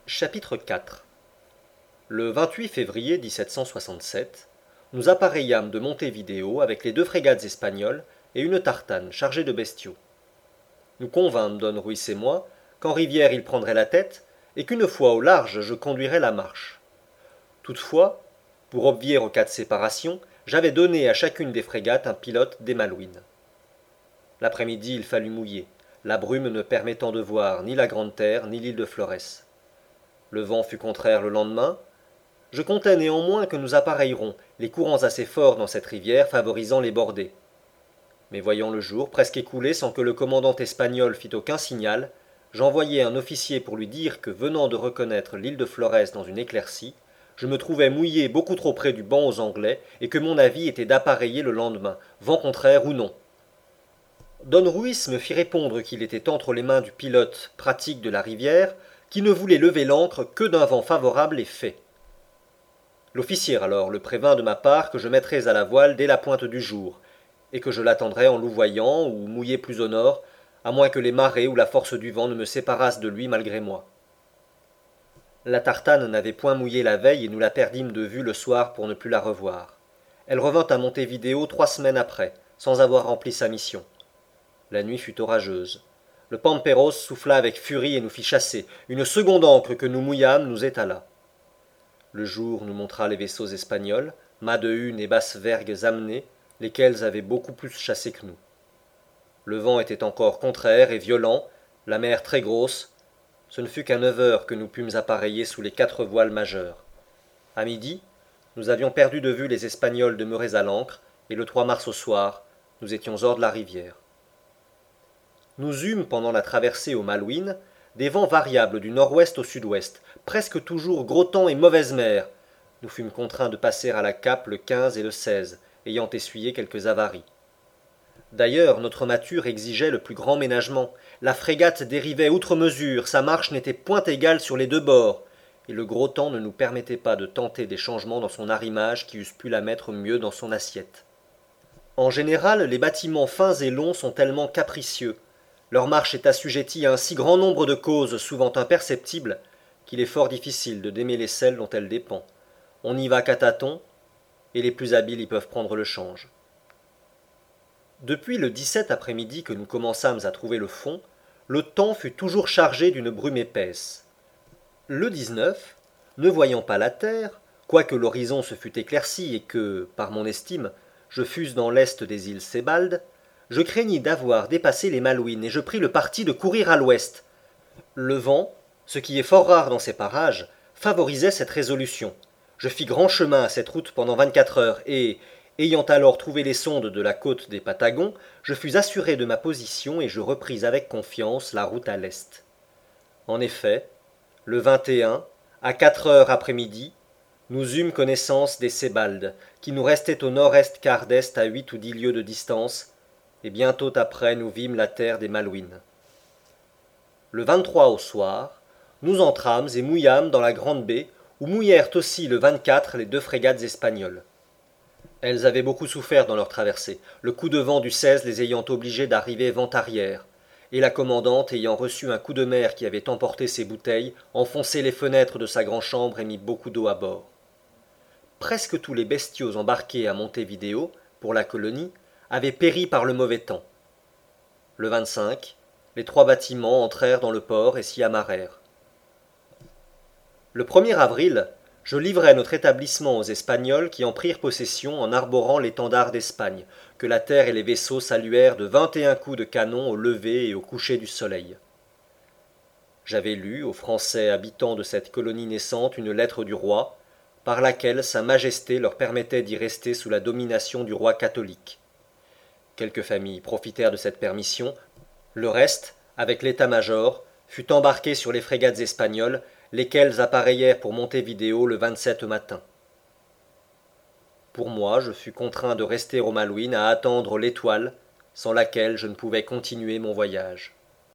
Chapitre 4 Le 28 février 1767, nous appareillâmes de Montevideo avec les deux frégates espagnoles et une tartane chargée de bestiaux. Nous convînmes Don Ruys et moi qu'en rivière il prendrait la tête et qu'une fois au large je conduirais la marche. Toutefois, pour obvier au cas de séparation, j'avais donné à chacune des frégates un pilote des Malouines. L'après-midi il fallut mouiller, la brume ne permettant de voir ni la Grande Terre ni l'île de Florès. Le vent fut contraire le lendemain. Je comptais néanmoins que nous appareillerons, les courants assez forts dans cette rivière favorisant les bordées. Mais voyant le jour presque écoulé sans que le commandant espagnol fît aucun signal, j'envoyai un officier pour lui dire que, venant de reconnaître l'île de Florès dans une éclaircie, je me trouvais mouillé beaucoup trop près du banc aux Anglais et que mon avis était d'appareiller le lendemain, vent contraire ou non. Don Ruys me fit répondre qu'il était entre les mains du pilote pratique de la rivière, qui ne voulait lever l'ancre que d'un vent favorable et fait. L'officier alors le prévint de ma part que je mettrais à la voile dès la pointe du jour, et que je l'attendrais en louvoyant ou mouillé plus au nord, à moins que les marées ou la force du vent ne me séparassent de lui malgré moi. La tartane n'avait point mouillé la veille et nous la perdîmes de vue le soir pour ne plus la revoir. Elle revint à Montevideo 3 semaines après, sans avoir rempli sa mission. La nuit fut orageuse. Le Pamperos souffla avec furie et nous fit chasser. Une seconde ancre que nous mouillâmes nous étala. Le jour nous montra les vaisseaux espagnols, mâts de hune et basses vergues amenées, lesquels avaient beaucoup plus chassé que nous. Le vent était encore contraire et violent, la mer très grosse. Ce ne fut qu'à 9 heures que nous pûmes appareiller sous les 4 voiles majeures. À midi, nous avions perdu de vue les Espagnols demeurés à l'ancre, et le 3 mars au soir, nous étions hors de la rivière. Nous eûmes, pendant la traversée aux Malouines, des vents variables du nord-ouest au sud-ouest, presque toujours gros temps et mauvaise mer. Nous fûmes contraints de passer à la cape le 15 et le 16, ayant essuyé quelques avaries. D'ailleurs, notre mâture exigeait le plus grand ménagement. La frégate dérivait outre mesure, sa marche n'était point égale sur les deux bords, et le gros temps ne nous permettait pas de tenter des changements dans son arrimage qui eussent pu la mettre mieux dans son assiette. En général, les bâtiments fins et longs sont tellement capricieux, leur marche est assujettie à un si grand nombre de causes souvent imperceptibles qu'il est fort difficile de démêler celles dont elle dépend. On n'y va qu'à tâtons, et les plus habiles y peuvent prendre le change. Depuis le 17 après-midi que nous commençâmes à trouver le fond, le temps fut toujours chargé d'une brume épaisse. Le 19, ne voyant pas la terre, quoique l'horizon se fût éclairci et que, par mon estime, je fusse dans l'est des îles Sébaldes, je craignis d'avoir dépassé les Malouines et je pris le parti de courir à l'ouest. Le vent, ce qui est fort rare dans ces parages, favorisait cette résolution. Je fis grand chemin à cette route pendant 24 heures et, ayant alors trouvé les sondes de la côte des Patagons, je fus assuré de ma position et je repris avec confiance la route à l'est. En effet, le 21, à 4 heures après-midi, nous eûmes connaissance des Sébaldes, qui nous restaient au nord-est quart d'est à 8 ou 10 lieues de distance, et bientôt après nous vîmes la terre des Malouines. Le 23 au soir, nous entrâmes et mouillâmes dans la grande baie, où mouillèrent aussi le 24 les deux frégates espagnoles. Elles avaient beaucoup souffert dans leur traversée, le coup de vent du 16 les ayant obligées d'arriver vent arrière, et la commandante ayant reçu un coup de mer qui avait emporté ses bouteilles, enfoncé les fenêtres de sa grand'chambre et mis beaucoup d'eau à bord. Presque tous les bestiaux embarqués à Montevideo, pour la colonie, avaient péri par le mauvais temps. Le 25, les 3 bâtiments entrèrent dans le port et s'y amarrèrent. Le 1er avril, je livrai notre établissement aux Espagnols qui en prirent possession en arborant l'étendard d'Espagne, que la terre et les vaisseaux saluèrent de 21 coups de canon au lever et au coucher du soleil. J'avais lu aux Français habitants de cette colonie naissante une lettre du roi, par laquelle Sa Majesté leur permettait d'y rester sous la domination du roi catholique. Quelques familles profitèrent de cette permission. Le reste, avec l'état-major, fut embarqué sur les frégates espagnoles, lesquelles appareillèrent pour Montevideo le 27 matin. Pour moi, je fus contraint de rester aux Malouines à attendre l'Étoile, sans laquelle je ne pouvais continuer mon voyage.